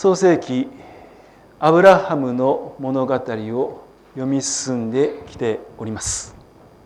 創世記アブラハムの物語を読み進んできております。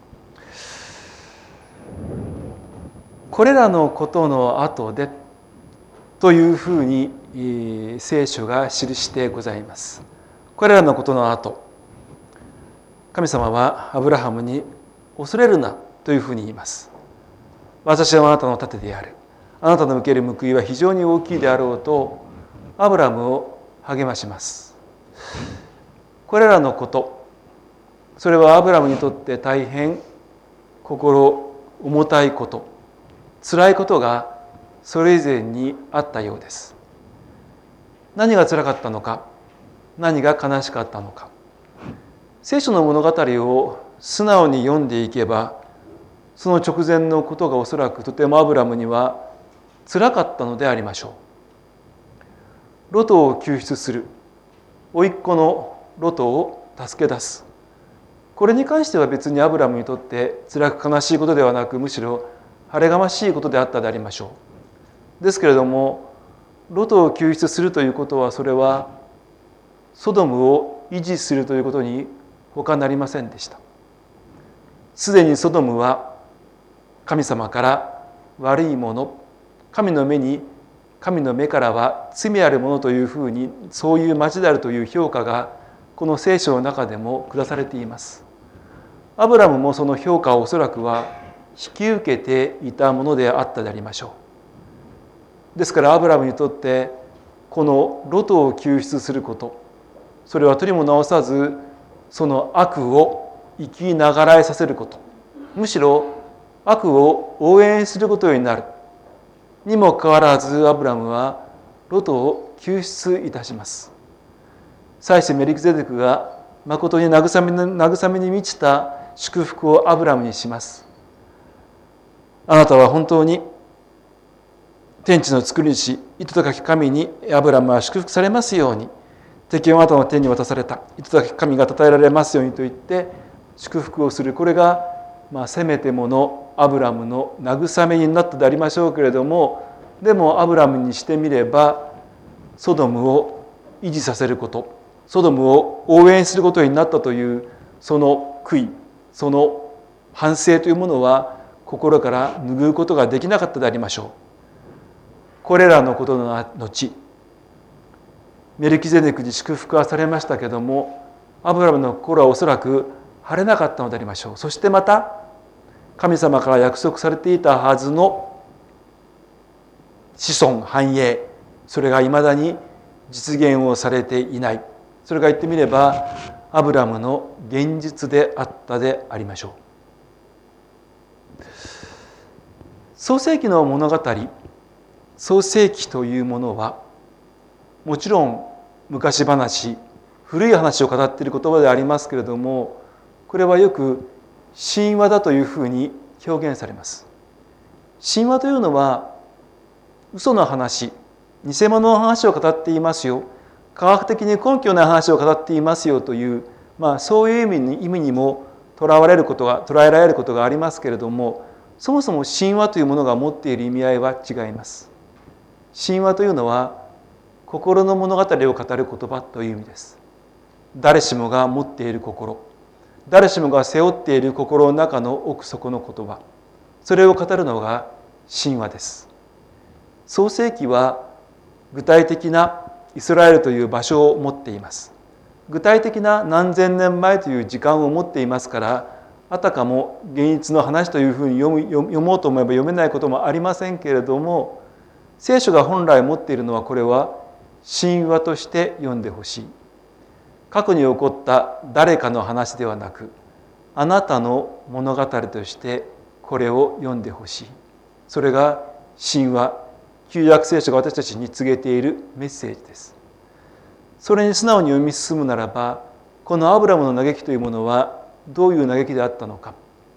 これらのことの後でというふうに聖書が記してございます。これらのことの後、神様はアブラハムに恐れるなというふうに言います。私はあなたの盾である。あなたの受ける報いは非常に大きいであろうとアブラムを励まします。これらのこと、それはアブラムにとって大変心重たいこと、辛いことがそれ以前にあったようです。何が辛かったのか、何が悲しかったのか。聖書の物語を素直に読んでいけば、その直前のことがおそらくとてもアブラムには辛かったのでありましょう。ロトを救出する、甥っ子のロトを助け出す。これに関しては別にアブラムにとって辛く悲しいことではなく、むしろ晴れがましいことであったでありましょう。ですけれども、ロトを救出するということは、それはソドムを維持するということに他なりませんでした。すでにソドムは神様から悪いもの、神の目からは罪あるものというふうに、そういう町であるという評価がこの聖書の中でも下されています。アブラムもその評価をおそらくは引き受けていたものであったでありましょう。ですからアブラムにとってこのロトを救出すること、それは取りも直さずその悪を生きながらえさせること、むしろ悪を応援することになるにもかかわらず、アブラムはロトを救出いたします。祭司メリキゼデクが誠に慰めに満ちた祝福をアブラムにします。あなたは本当に天地の作り主、糸高き神にアブラムは祝福されますように、敵をあなたの手に渡された糸高き神が称えられますようにと言って祝福をする。これがせめてものアブラムの慰めになったでありましょうけれども、でもアブラムにしてみればソドムを維持させること、ソドムを応援することになったというその悔い、その反省というものは心から拭うことができなかったでありましょう。これらのことの後、メルキゼデクに祝福はされましたけれども、アブラムの心はおそらく晴れなかったのでありましょう。そしてまた神様から約束されていたはずの子孫繁栄、それがいまだに実現をされていない。それが言ってみればアブラムの現実であったでありましょう。創世記の物語、創世記というものはもちろん昔話、古い話を語っている言葉でありますけれども、これはよく神話だというふうに表現されます。神話というのは嘘の話、偽物の話を語っていますよ、科学的に根拠のない話を語っていますよという、そういう意味にも捉えられることがありますけれども、そもそも神話というものが持っている意味合いは違います。神話というのは心の物語を語る言葉という意味です。誰しもが持っている心、誰しもが背負っている心の中の奥底の言葉、それを語るのが神話です。創世記は具体的なイスラエルという場所を持っています。具体的な何千年前という時間を持っていますから、あたかも現実の話というふうに読もうと思えば読めないこともありませんけれども、聖書が本来持っているのは、これは神話として読んでほしい。過去に起こった誰かの話ではなく、あなたの物語としてこれを読んでほしい。それが神話、旧約聖書が私たちに告げているメッセージです。それに素直に読み進むならば、このアブラムの嘆きというものはどういう嘆きであったのか。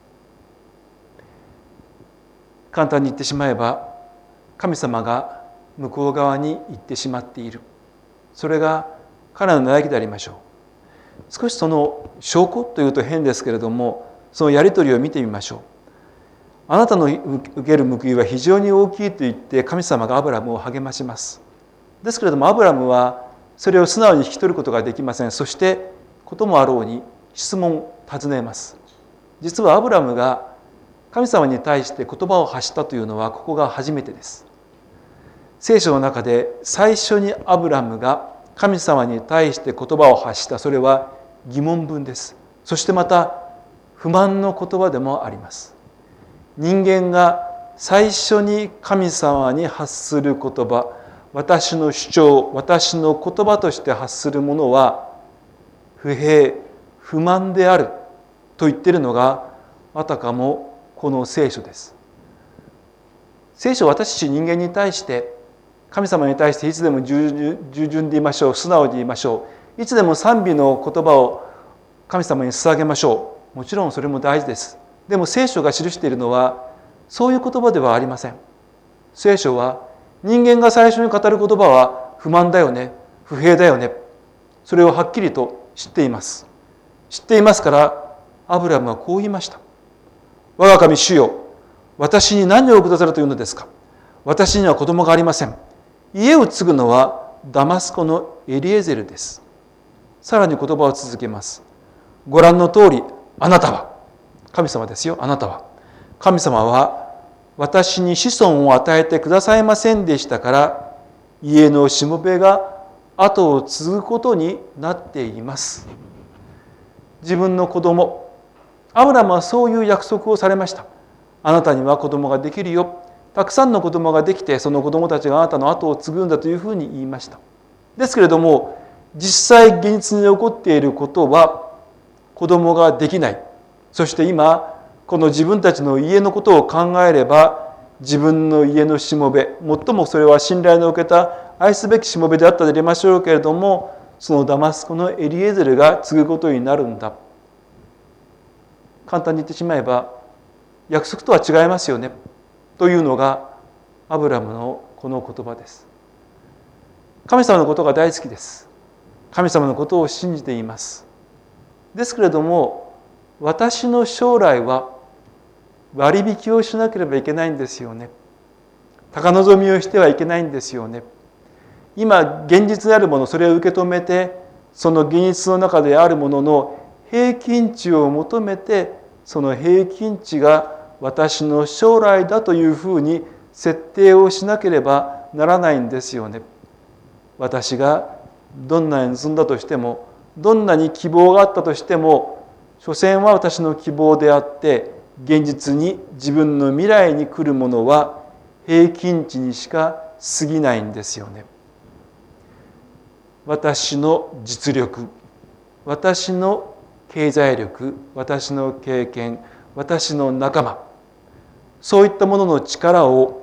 簡単に言ってしまえば、神様が向こう側に行ってしまっている。それが彼の嘆きでありましょう。少しその証拠というと変ですけれども、そのやり取りを見てみましょう。あなたの受ける報いは非常に大きいと言って、神様がアブラムを励まします。 ですけれどもアブラムはそれを素直に引き取ることができません。そしてこともあろうに質問を尋ねます。実はアブラムが神様に対して言葉を発したというのはここが初めてです。聖書の中で最初にアブラムが神様に対して言葉を発した、それは疑問文です。そしてまた不満の言葉でもあります。人間が最初に神様に発する言葉、私の主張、私の言葉として発するものは不平、不満であると言っているのがあたかもこの聖書です。聖書は私たち人間に対して神様に対していつでも従順でいましょう、素直でいましょう、いつでも賛美の言葉を神様に捧げましょう。もちろんそれも大事です。でも聖書が記しているのはそういう言葉ではありません。聖書は人間が最初に語る言葉は不満だよね、不平だよね、それをはっきりと知っています。知っていますからアブラムはこう言いました。我が神主よ、私に何をくださるというのですか。私には子供がありません。家を継ぐのはダマスコのエリエゼルです。さらに言葉を続けます。ご覧の通り、あなたは、神様ですよ、あなたは。神様は私に子孫を与えてくださいませんでしたから、家のしもべが後を継ぐことになっています。自分の子供、アブラムはそういう約束をされました。あなたには子供ができるよ。たくさんの子供ができて、その子供たちがあなたの後を継ぐんだというふうに言いました。ですけれども、実際現実に起こっていることは、子供ができない。そして今、この自分たちの家のことを考えれば、自分の家のしもべ、最もそれは信頼の受けた愛すべきしもべであったでありましょうけれども、そのダマスコのエリエゼルが継ぐことになるんだ。簡単に言ってしまえば、約束とは違いますよね。というのがアブラムのこの言葉です。神様のことが大好きです。神様のことを信じています。ですけれども、私の将来は割引をしなければいけないんですよね。高望みをしてはいけないんですよね。今現実であるもの、それを受け止めて、その現実の中であるものの平均値を求めて、その平均値が私の将来だというふうに設定をしなければならないんですよね。私がどんなに望んだとしても、どんなに希望があったとしても、所詮は私の希望であって、現実に自分の未来に来るものは平均値にしか過ぎないんですよね。私の実力、私の経済力、私の経験、私の仲間、そういったものの力を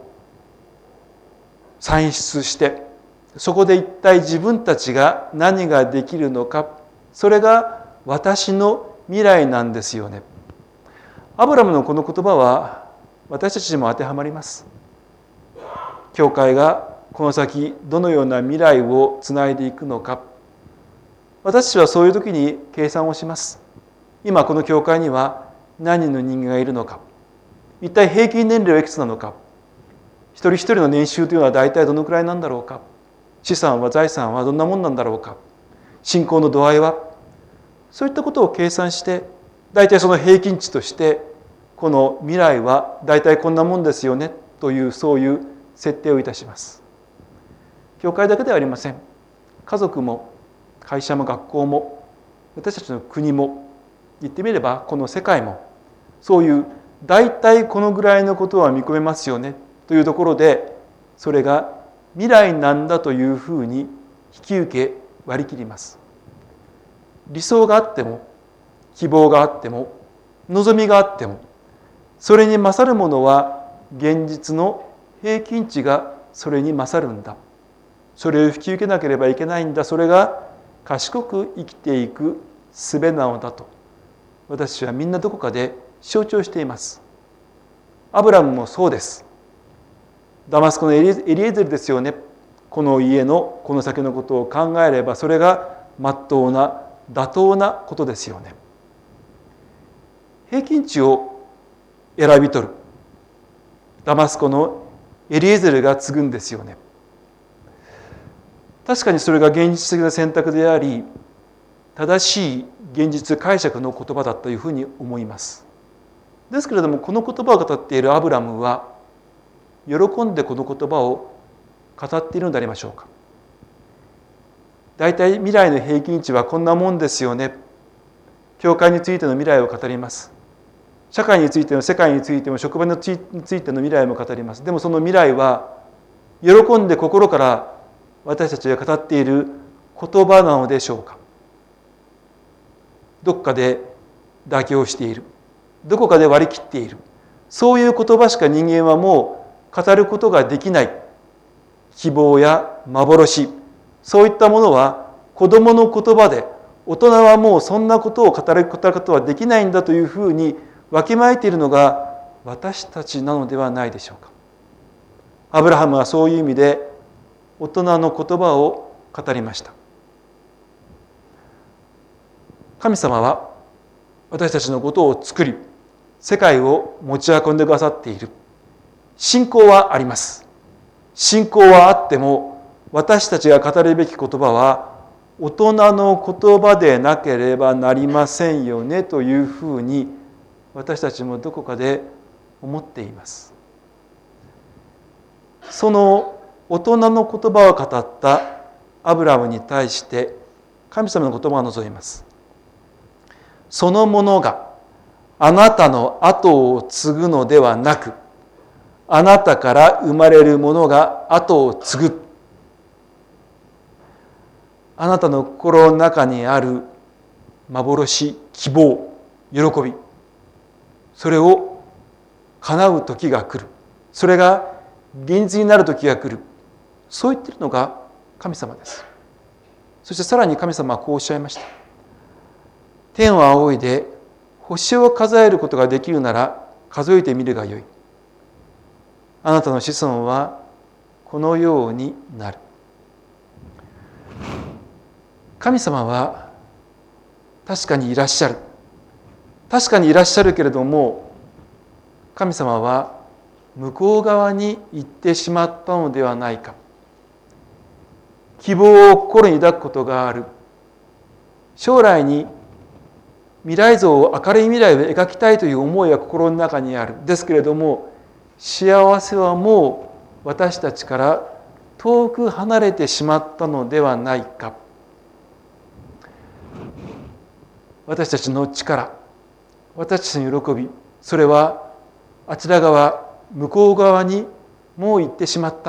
算出して、そこで一体自分たちが何ができるのか、それが私の未来なんですよね。アブラムのこの言葉は私たちにも当てはまります。教会がこの先どのような未来をつないでいくのか、私たちはそういう時に計算をします。今この教会には何人の人間がいるのか、一体平均年齢はいくつなのか、一人一人の年収というのは大体どのくらいなんだろうか、資産は財産はどんなもんなんだろうか、信仰の度合いは、そういったことを計算して、大体その平均値としてこの未来は大体こんなもんですよねという、そういう設定をいたします。教会だけではありません。家族も会社も学校も私たちの国も、言ってみればこの世界も、そういう大体このぐらいのことは見込めますよねというところで、それが未来なんだというふうに引き受け割り切ります。理想があっても希望があっても望みがあっても、それに勝るものは現実の平均値がそれに勝るんだ。それを引き受けなければいけないんだ。それが賢く生きていく術なのだと、私はみんなどこかで象徴しています。アブラムもそうです。ダマスコのエリエゼルですよね。この家のこの先のことを考えれば、それが真っ当な妥当なことですよね。平均値を選び取る。ダマスコのエリエゼルが継ぐんですよね。 確かにそれが現実的な選択であり、正しい現実解釈の言葉だというふうに思います。ですけれども、この言葉を語っているアブラムは喜んでこの言葉を語っているのでありましょうか。だいたい未来の平均値はこんなもんですよね。教会についての未来を語ります。社会についても世界についても職場についての未来も語ります。でもその未来は喜んで心から私たちが語っている言葉なのでしょうか。どこかで妥協している、どこかで割り切っている、そういう言葉しか人間はもう語ることができない。希望や幻、そういったものは子供の言葉で、大人はもうそんなことを語ることはできないんだというふうにわきまえているのが私たちなのではないでしょうか。アブラハムはそういう意味で大人の言葉を語りました。神様は私たちのことを作り、世界を持ち運んでくださっている。信仰はあります。信仰はあっても、私たちが語るべき言葉は大人の言葉でなければなりませんよねというふうに私たちもどこかで思っています。その大人の言葉を語ったアブラムに対して神様の言葉が望みます。そのものがあなたの後を継ぐのではなく、あなたから生まれるものが後を継ぐ。あなたの心の中にある幻、希望、喜び、それを叶う時が来る。それが現実になる時が来る。そう言っているのが神様です。そしてさらに神様はこうおっしゃいました。天を仰いで星を数えることができるなら数えてみるがよい。あなたの子孫はこのようになる。神様は確かにいらっしゃる。確かにいらっしゃるけれども、神様は向こう側に行ってしまったのではないか。希望を心に抱くことがある。将来に未来像を、明るい未来を描きたいという思いが心の中にある。ですけれども、幸せはもう私たちから遠く離れてしまったのではないか。私たちの力、私たちの喜び、それはあちら側、向こう側にもう行ってしまった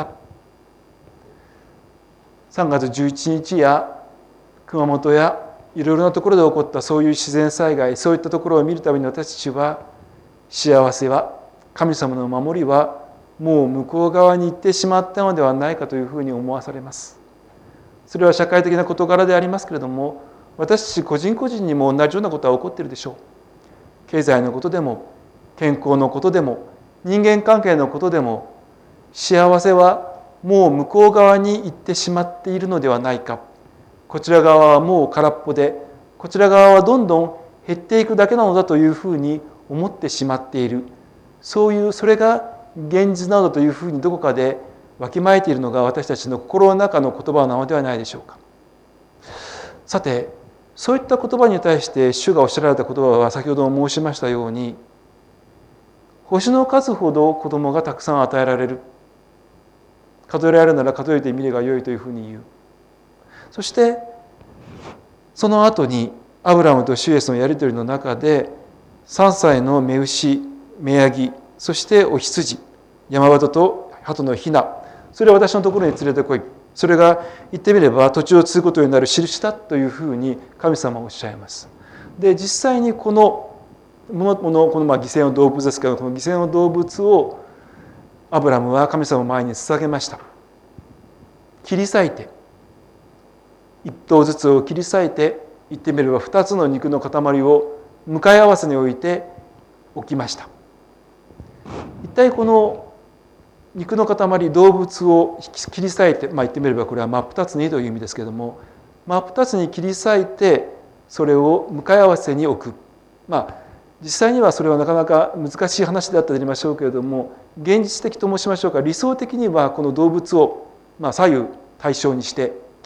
。3月11日や熊本やいろいろなところで起こったそういう自然災害、そういったところを見るたびに私たちは、幸せは、神様の守りはもう向こう側に行ってしまったのではないかというふうに思わされます。それは社会的な事柄でありますけれども、私たち個人個人にも同じようなことは起こっているでしょう。経済のことでも、健康のことでも、人間関係のことでも、幸せはもう向こう側に行ってしまっているのではないか。こちら側はもう空っぽで、こちら側はどんどん減っていくだけなのだというふうに思ってしまっている。それが現実なのだというふうにどこかでわきまえているのが私たちの心の中の言葉なのではないでしょうか。さて、そういった言葉に対して主がおっしゃられた言葉は先ほど申しましたように、星の数ほど子供がたくさん与えられる。数えられるなら数えてみればよいというふうに言う。そしてその後にアブラムと主イエスのやり取りの中で、3歳の雌牛、雌ヤギ、そしてお羊、山鳩と鳩のヒナ、それを私のところに連れてこい。それが言ってみれば土地を継ぐことになる印だというふうに神様はおっしゃいます。で、実際にこの犠牲の動物ですけど、この犠牲の動物をアブラムは神様の前に捧げました。切り裂いて、一頭ずつを切り裂いて、言ってみれば2つの肉の塊を向かい合わせに置いておきました。一体この肉の塊、動物を切り裂いて、言ってみればこれは真っ二つにという意味ですけれども、真っ二つに切り裂いてそれを向かい合わせに置く。実際にはそれはなかなか難しい話であったと言いましょうけれども、現実的と申しましょうか、理想的にはこの動物を左右対称にして切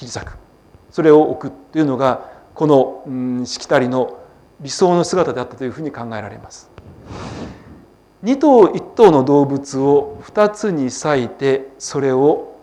切り裂く、それを置くというのがこのしきたりの理想の姿であったというふうに考えられます。2頭1頭の動物を2つに裂いてそれを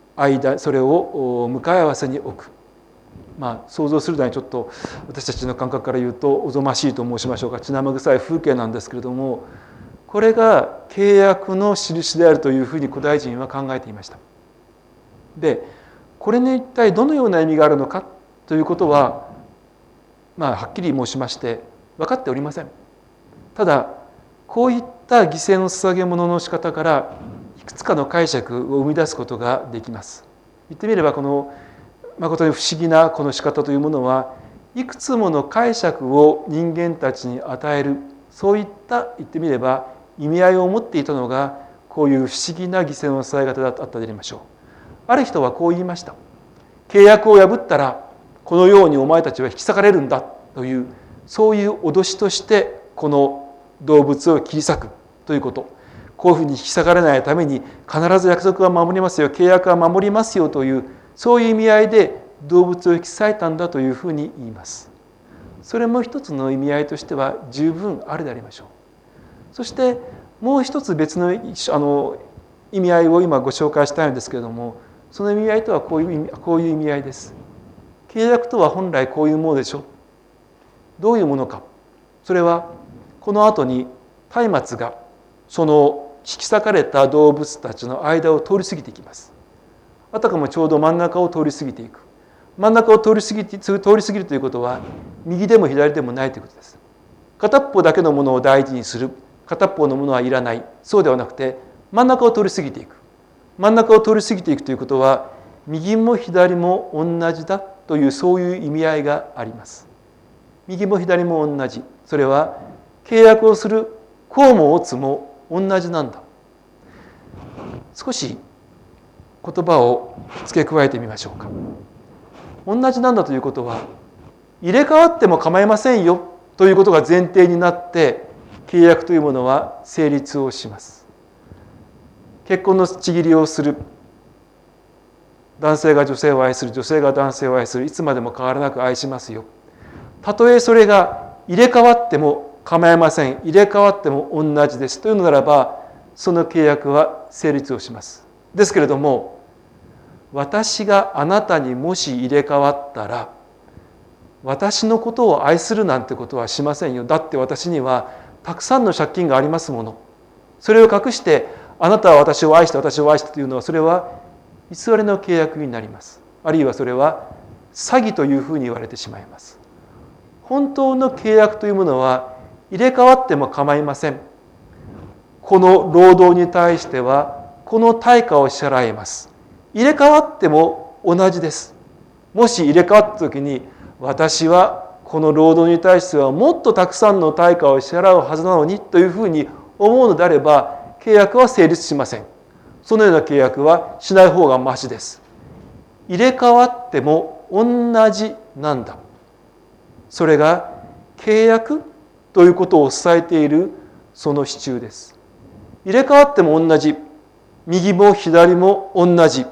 向かい合わせに置く。想像するのにちょっと私たちの感覚から言うとおぞましいと申しましょうか、血生臭い風景なんですけれども、これが契約の印であるというふうに古代人は考えていました。で、これに一体どのような意味があるのかということは、はっきり申しまして分かっておりません。ただこういった犠牲の捧げ物の仕方からいくつかの解釈を生み出すことができます。言ってみればこの誠に不思議なこの仕方というものはいくつもの解釈を人間たちに与える、そういった言ってみれば意味合いを持っていたのがこういう不思議な犠牲の捧げ方だったと言いましょう。ある人はこう言いました。契約を破ったらこのようにお前たちは引き裂かれるんだという、そういう脅しとしてこの動物を切り裂くということ、こういうふうに引き裂かれないために必ず約束は守りますよ、契約は守りますよという、そういう意味合いで動物を引き裂いたんだというふうに言います。それも一つの意味合いとしては十分あるでありましょう。そしてもう一つ別の意味合いを今ご紹介したいんですけれども、その意味合いとはこういう意味合いです。契約とは本来こういうものでしょ。どういうものか。それはこの後に松明がその引き裂かれた動物たちの間を通り過ぎていきます。あたかもちょうど真ん中を通り過ぎていく。真ん中を通り過ぎるということは右でも左でもないということです。片っぽだけのものを大事にする、片っぽのものはいらない、そうではなくて真ん中を通り過ぎていく。真ん中を通り過ぎていくということは右も左も同じだという、そういう意味合いがあります。右も左も同じ。それは契約をする甲も乙も同じなんだ。少し言葉を付け加えてみましょうか。同じなんだということは入れ替わっても構いませんよということが前提になって契約というものは成立をします。結婚の契りをする、男性が女性を愛する、女性が男性を愛する、いつまでも変わらなく愛しますよ。たとえそれが入れ替わっても構いません、入れ替わっても同じですというのならば、その契約は成立をします。ですけれども、私があなたにもし入れ替わったら私のことを愛するなんてことはしませんよ。だって私にはたくさんの借金がありますもの。それを隠してあなたは私を愛して私を愛してというのは、それは偽りの契約になります。あるいはそれは詐欺というふうに言われてしまいます。本当の契約というものは入れ替わっても構いません。この労働に対してはこの対価を支払います。入れ替わっても同じです。もし入れ替わった時に私はこの労働に対してはもっとたくさんの対価を支払うはずなのにというふうに思うのであれば契約は成立しません。そのような契約はしない方がましです。入れ替わっても同じなんだ。それが契約ということを伝えているその支柱です。入れ替わっても同じ。右も左も同じ。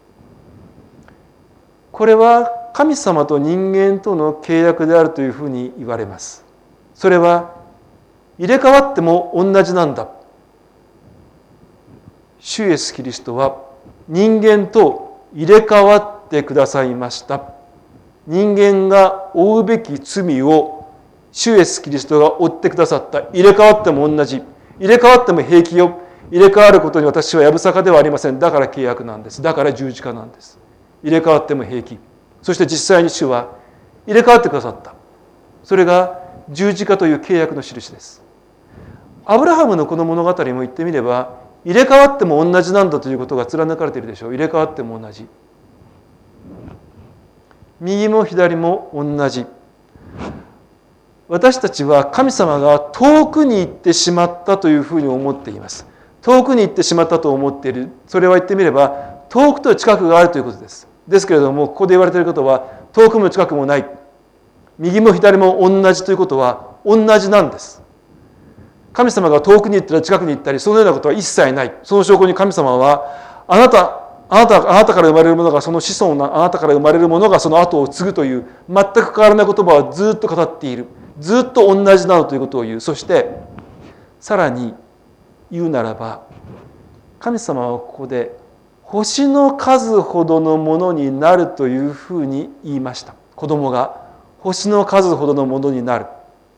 これは神様と人間との契約であるというふうに言われます。それは入れ替わっても同じなんだ。主イエスキリストは人間と入れ替わってくださいました。人間が負うべき罪を主イエスキリストが負ってくださった。入れ替わっても同じ。入れ替わっても平気よ。入れ替わることに私はやぶさかではありません。だから契約なんです。だから十字架なんです。入れ替わっても平気。そして実際に主は入れ替わってくださった。それが十字架という契約の印です。アブラハムのこの物語も言ってみれば、入れ替わっても同じなんだということが貫かれているでしょう。入れ替わっても同じ。右も左も同じ。私たちは神様が遠くに行ってしまったというふうに思っています。遠くに行ってしまったと思っている。それは言ってみれば遠くと近くがあるということです。ですけれども、ここで言われていることは遠くも近くもない。右も左も同じということは同じなんです。神様が遠くに行ったり近くに行ったりそのようなことは一切ない。その証拠に神様はああなたから生まれるものがその子孫あなたから生まれるものがその後を継ぐという全く変わらない言葉をずっと語っている。ずっと同じなのということを言う。そしてさらに言うならば、神様はここで星の数ほどのものになるというふうに言いました。子供が星の数ほどのものになる。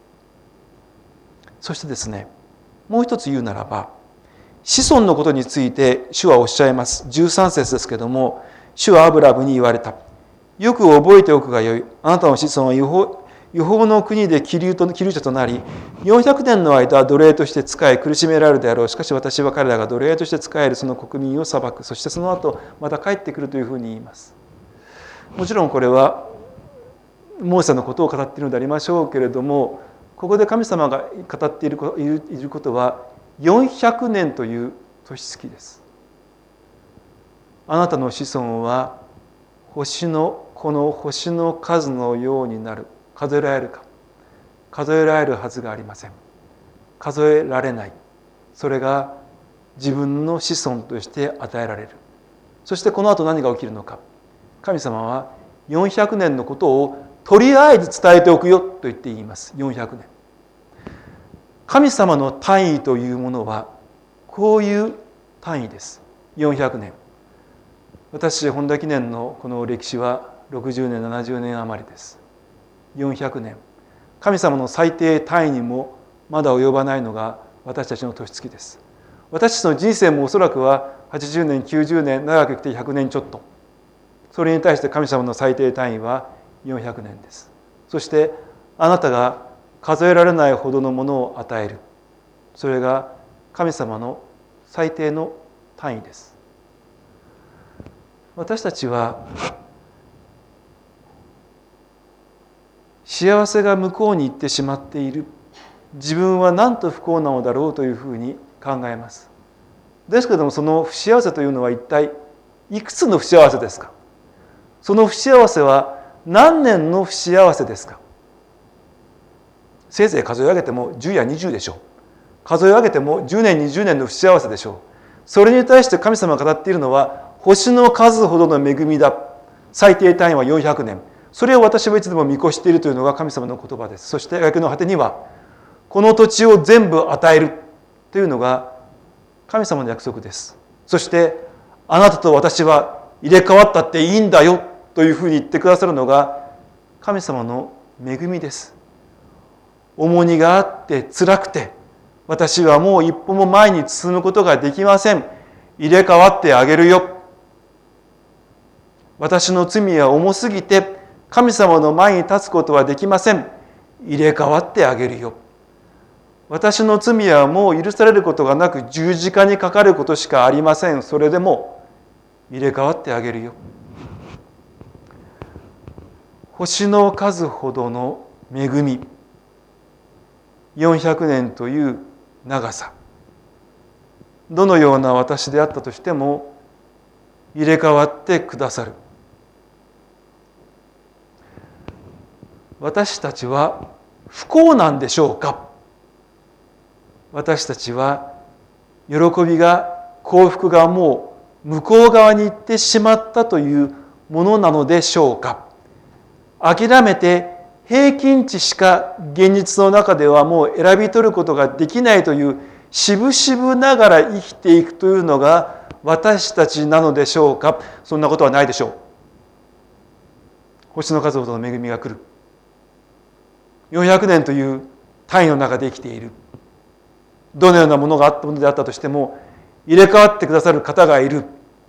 そしてですね、もう一つ言うならば、子孫のことについて主はおっしゃいます。13節ですけども、主はアブラムに言われた。よく覚えておくがよい。あなたの子孫は違法の国で気流者となり、400年の間奴隷として仕え苦しめられるであろう。しかし私は彼らが奴隷として仕えるその国民を裁く。そしてその後また帰ってくるというふうに言います。もちろんこれはモーセのことを語っているのでありましょうけれども、ここで神様が語っていることは400年という年月です。あなたの子孫はこの星の数のようになる。数えられるか。数えられるはずがありません。数えられない。それが自分の子孫として与えられる。そしてこの後何が起きるのか。神様は400年のことをとりあえず伝えておくよと言って言います。400年。神様の単位というものはこういう単位です。400年。私本田記念のこの歴史は60年70年余りです。400年。神様の最低単位にもまだ及ばないのが私たちの年月です。私たちの人生もおそらくは80年90年長く生きて100年ちょっと。それに対して神様の最低単位は400年です。そしてあなたが数えられないほどのものを与える。それが神様の最低の単位です。私たちは幸せが向こうに行ってしまっている。自分はなんと不幸なのだろうというふうに考えます。ですけれども、その不幸せというのは一体いくつの不幸せですか。その不幸せは何年の不幸せですか。せいぜい数え上げても10や20でしょう。数え上げても10年20年の不幸せでしょう。それに対して神様が語っているのは星の数ほどの恵みだ。最低単位は400年。それを私はいつでも見越しているというのが神様の言葉です。そして逆の果てにはこの土地を全部与えるというのが神様の約束です。そしてあなたと私は入れ替わったっていいんだよというふうに言ってくださるのが神様の恵みです。重荷があって辛くて私はもう一歩も前に進むことができません。入れ替わってあげるよ。私の罪は重すぎて神様の前に立つことはできません。入れ替わってあげるよ。私の罪はもう許されることがなく十字架にかかることしかありません。それでも入れ替わってあげるよ。星の数ほどの恵み。400年という長さ。どのような私であったとしても入れ替わってくださる。私たちは不幸なんでしょうか。私たちは喜びが幸福がもう向こう側に行ってしまったというものなのでしょうか。諦めて平均値しか現実の中ではもう選び取ることができないという渋々ながら生きていくというのが私たちなのでしょうか。そんなことはないでしょう。星の数ほどの恵みが来る。400年という単位の中で生きている。どのようなものがあったものであったとしても入れ替わってくださる方がいる。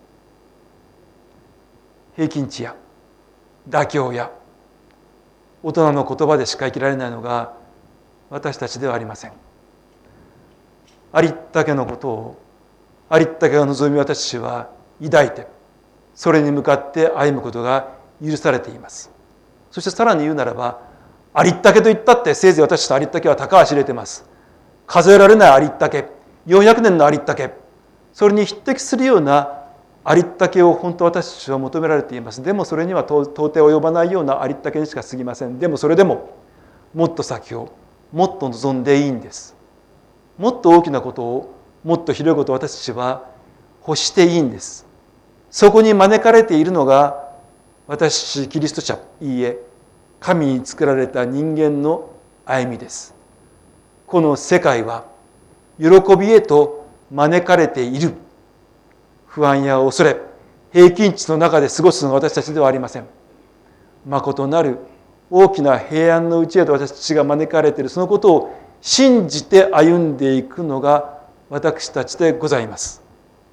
平均値や妥協や大人の言葉でしか生きられないのが私たちではありません。ありったけのことをありったけが望み私たちは抱いてそれに向かって歩むことが許されています。そしてさらに言うならばありったけと言ったってせいぜい私たちとありったけは高橋入れてます。数えられないありったけ、400年のありったけ、それに匹敵するようなありったけを本当私たちは求められています。でもそれには到底及ばないようなありったけにしか過ぎません。でもそれでももっと先をもっと望んでいいんです。もっと大きなことをもっと広いことを私たちは欲していいんです。 そこに招かれているのが私キリスト者、いいえ、神に作られた人間の歩みです。この世界は喜びへと招かれている。不安や恐れ、平均値の中で過ごすのが私たちではありません。誠なる大きな平安のうちへと私たちが招かれている、そのことを信じて歩んでいくのが私たちでございます。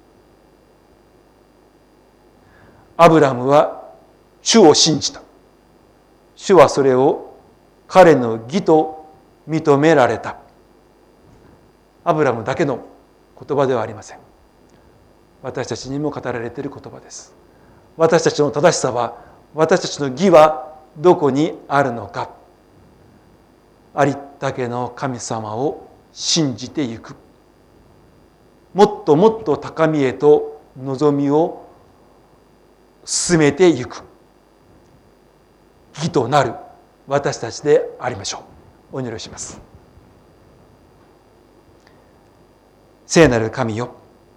アブラムは主を信じた。主はそれを彼の義と認められた。アブラムだけの言葉ではありません。私たちにも語られている言葉です。私たちの正しさは、私たちの義はどこにあるのか。ありったけの神様を信じていく。もっともっと高みへと望みを進めていく。義となる私たちでありましょう。お祈りします。聖なる神よ、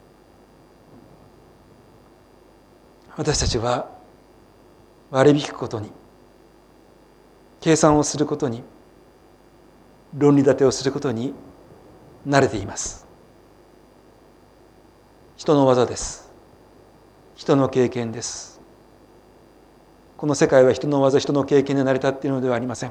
私たちは割り引くことに、計算をすることに、論理立てをすることに慣れています。人の技です。人の経験です。この世界は人の技、人の経験で成り立っているのではありません。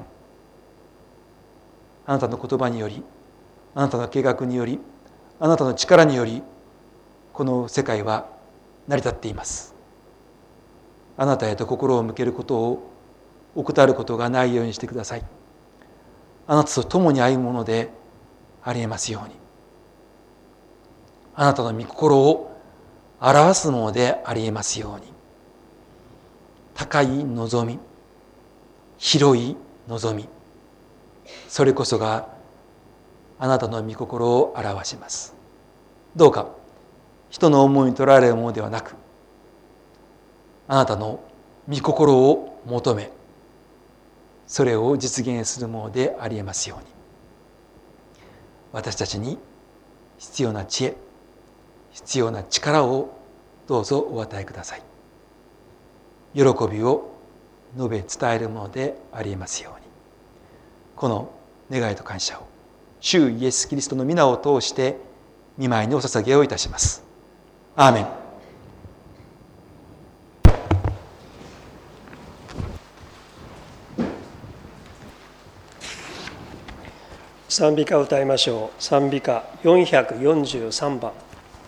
あなたの言葉により、あなたの計画により、あなたの力により、この世界は成り立っています。あなたへと心を向けることを怠ることがないようにしてください。あなたと共に歩むものでありえますように。あなたの御心を表すものでありえますように。高い望み、広い望み、それこそがあなたの御心を表します。どうか人の思いにとらわれるものではなく、あなたの御心を求め、それを実現するものでありえますように。私たちに必要な知恵、必要な力をどうぞお与えください。喜びを述べ伝えるものでありえますように。この願いと感謝を主イエスキリストの皆を通して御前にお捧げをいたします。アーメン。 賛美歌を歌いましょう。賛美歌443番。